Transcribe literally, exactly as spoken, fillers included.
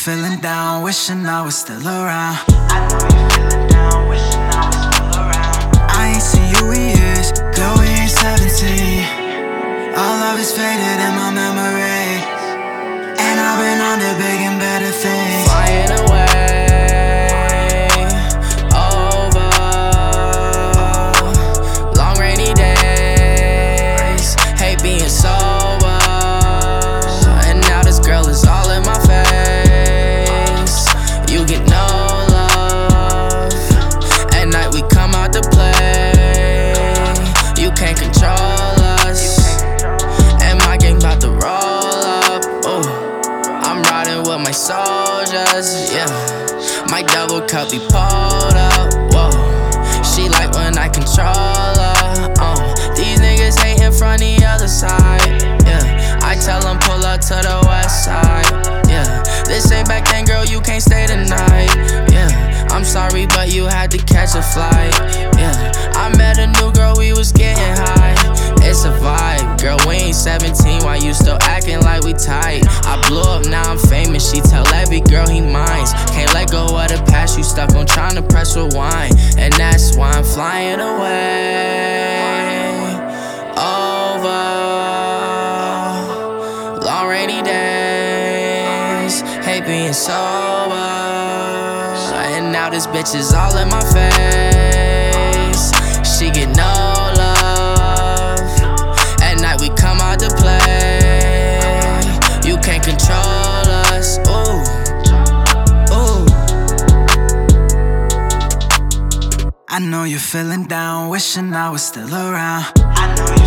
feeling down, wishing I was still around. I know you feeling down, wishing I was still around. I ain't seen you in years, girl, we ain't seventeen. All love is faded in my memory, and I've been on to big and better things. Flying away, over long rainy days, hate being sober, and now this girl is all in my face. You get no love, at night we come out to play. You can't control us, and my gang bout to roll up. Ooh, I'm riding with my soldiers, yeah. My double cup be pulled up, whoa. She like when I control her, uh. These niggas hating from the other side, yeah. I tell them pull up to the west side, yeah. This ain't back then, girl, you can't stay tonight, yeah. I'm sorry, but you had to catch a flight, yeah. I met a new girl, we was getting high. It's a vibe, girl, we ain't seventeen, why you still acting like we tight? I blew up, now I'm famous, she tell every girl he mines. Can't let go of the past, you stuck on trying to press rewind. And that's why I'm flying away, over long rainy days, hate being sober, and now this bitch is all in my face. She get no love, at night we come out to play. You can't control us, ooh, ooh. I know you're feeling down, wishing I was still around. I know you